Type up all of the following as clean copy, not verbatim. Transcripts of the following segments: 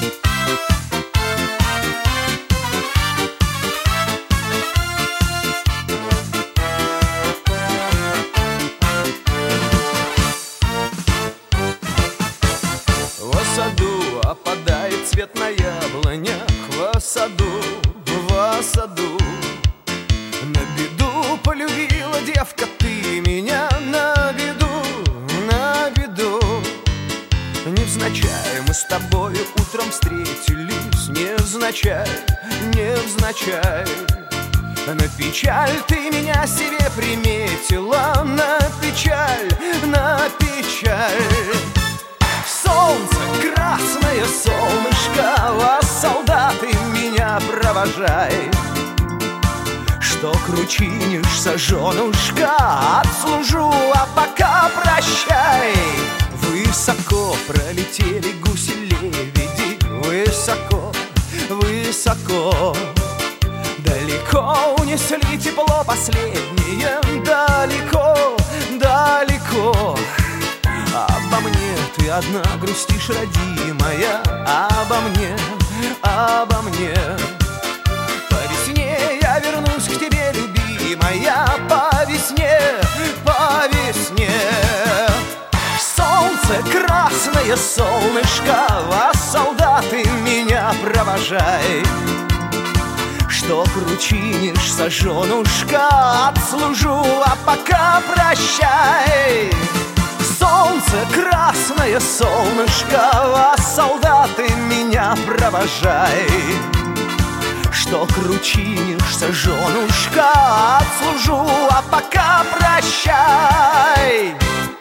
В саду опадает цвет на яблонях, в саду, в саду. На беду полюбила девка ты меня, на беду, на беду. Невзначай мы с тобою утром встретились, невзначай, невзначай. На печаль ты меня себе приметила, на печаль, на печаль. Солнце, красное солнышко, вас, солдаты, меня провожай. Что кручинишься, женушка, отслужу, а пока прощай. Высоко пролетели гуси-лебеди, высоко, высоко. Далеко унесли тепло последнее, далеко, далеко. Обо мне ты одна грустишь, родимая, обо мне, обо мне. По весне я вернусь к тебе, любимая, по весне, по весне. Солнце, красное солнышко, вас, солдаты, меня провожай. Что кручинишься, женушка, отслужу, а пока прощай. Солнце, красное солнышко, вас, солдаты, меня провожай. Что кручинишься, женушка, отслужу, а пока прощай.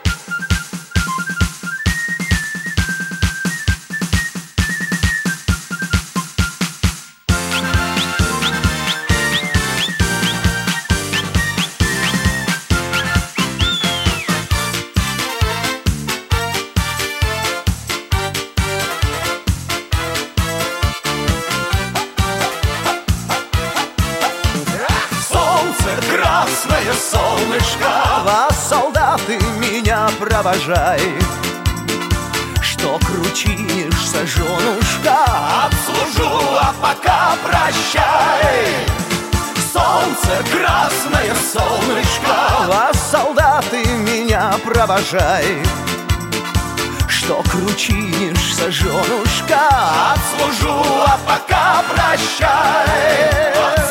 Красное солнышко, вас, солдаты, меня провожай. Что кручинишься, женушка, отслужу, а пока прощай. Солнце, красное солнышко, вас, солдаты, меня провожай. Что кручинишься, женушка, отслужу, а пока прощай.